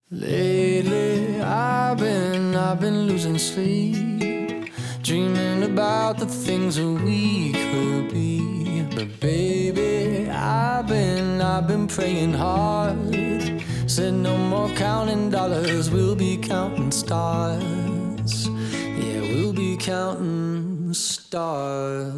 Lately I've been losing sleep, dreaming about the things that we could be. But baby, I've been praying hard. Said no more counting dollars, we'll be counting stars. Yeah, we'll be counting stars.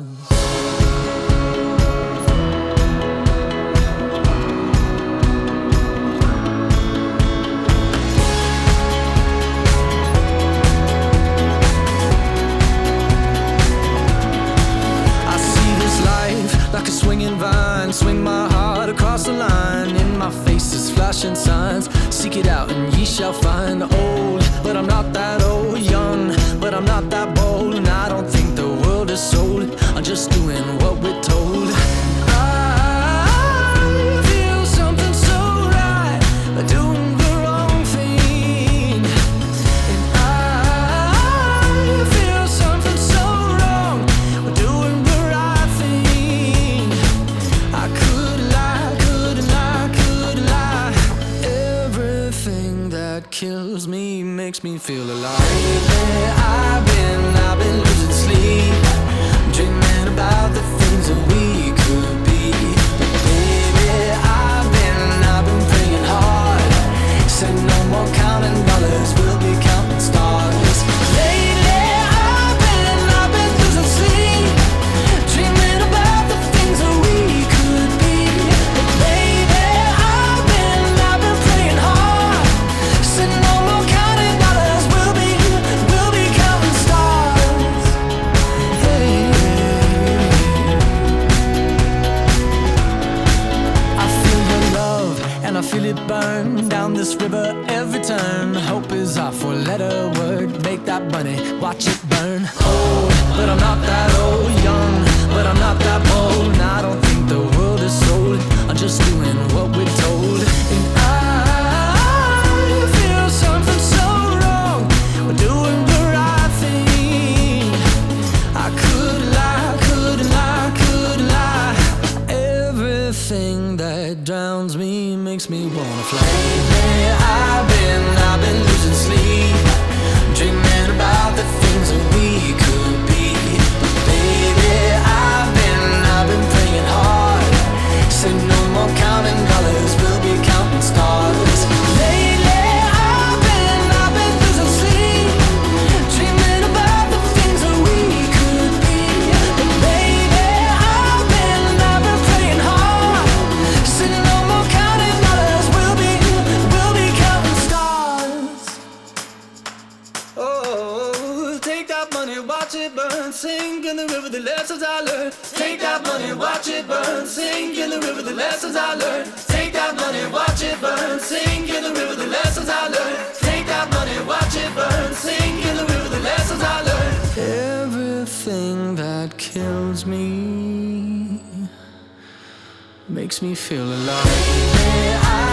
Like a swinging vine, swing my heart across the line. In my face is flashing signs. Seek it out and ye shall find. Old, but I'm not that old. Young, but I'm not that bold. And I don't think the world is sold. I'm just doing what we're told. I feel something so right, doing the wrong thing. And I feel something so wrong, doing the right thing. I could lie. Everything that kills me makes me feel alive. Lately I've been losing sleep, dreaming about the things that we could be. But baby, I've been praying hard. Said no more counting dollars, we'll be counting stars. Lately I've been losing sleep, dreaming about the things that we could be. But baby, I've been praying hard. Said no more counting dollars, we'll be counting stars. Hey, I feel your love and I feel it burn down this river every turn. Hope is our four-letter word. Make that money, watch it burn. Old, but I'm not that old. Young, but I'm not that bold. And I don't think the world is sold. I'm just doing what we're told. And I feel something so wrong, we're doing the right thing. I could lie. Everything that drowns me makes me wanna fly. Lately I've been losing sleep, dreaming about the things that we could be. But baby, I've been praying hard. Said no more counting dollars, we'll be counting stars. Lately I've been losing sleep, dreaming about the things that we could be. But baby, I've been praying hard. Said no more counting dollars, we'll be counting stars. Oh, take that money, watch it burn, sink in the river, the lessons I learned. Take that money, watch it burn, sink in the river, the lessons I learned. Take that money, watch it burn, sink in the river, the lessons I learned. Take that money, watch it burn, sink in the river, the lessons I learned. Everything that kills me makes me feel alive.